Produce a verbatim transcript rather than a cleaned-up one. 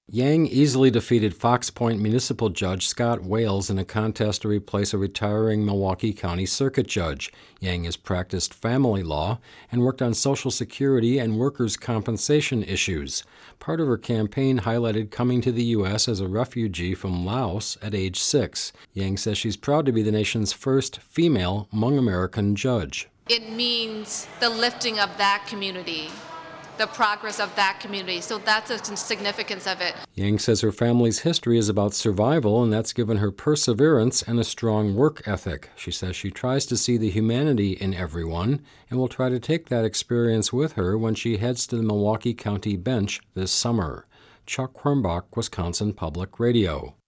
Yang easily defeated Fox Point Municipal Judge Scott Wales in a contest to replace a retiring Milwaukee County Circuit Judge. Yang has practiced family law and worked on Social Security and workers' compensation issues. Part of her campaign highlighted coming to the U S as a refugee from Laos at age six. Yang says she's proud to be the nation's first female Hmong American judge. It means the lifting of that community, the progress of that community. So that's the significance of it. Yang says her family's history is about survival, and that's given her perseverance and a strong work ethic. She says she tries to see the humanity in everyone and will try to take that experience with her when she heads to the Milwaukee County bench this summer. Chuck Hornbach, Wisconsin Public Radio.